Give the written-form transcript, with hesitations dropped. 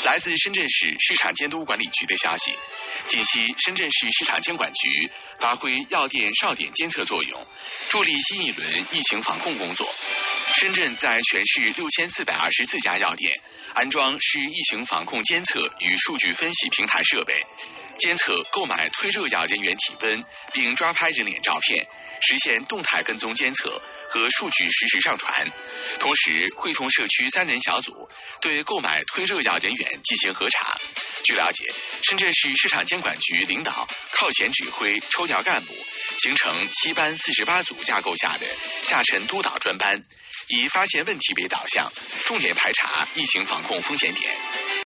来自深圳市市场监督管理局的消息，近期深圳市市场监管局发挥药店哨点监测作用，助力新一轮疫情防控工作。深圳在全市6424家药店安装市疫情防控监测与数据分析平台设备，监测购买退热药人员体温，并抓拍人脸照片，实现动态跟踪监测和数据实时上传。同时，会同社区3人小组对购买退热药人员进行核查。据了解，深圳市市场监管局领导靠前指挥抽调干部，形成7班48组架构下的下沉督导专班，以发现问题为导向，重点排查疫情防控风险点。